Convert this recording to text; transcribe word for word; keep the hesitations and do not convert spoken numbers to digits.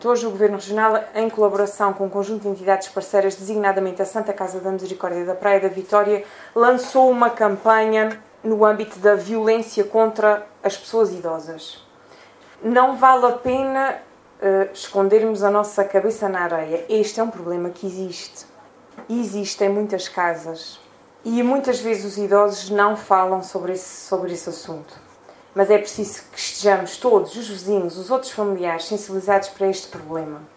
Hoje o Governo Regional, em colaboração com um conjunto de entidades parceiras, designadamente a Santa Casa da Misericórdia da Praia da Vitória, lançou uma campanha no âmbito da violência contra as pessoas idosas. Não vale a pena uh, escondermos a nossa cabeça na areia. Este é um problema que existe. E existe em muitas casas. E muitas vezes os idosos não falam sobre esse, sobre esse assunto. Mas é preciso que estejamos todos, os vizinhos, os outros familiares, sensibilizados para este problema.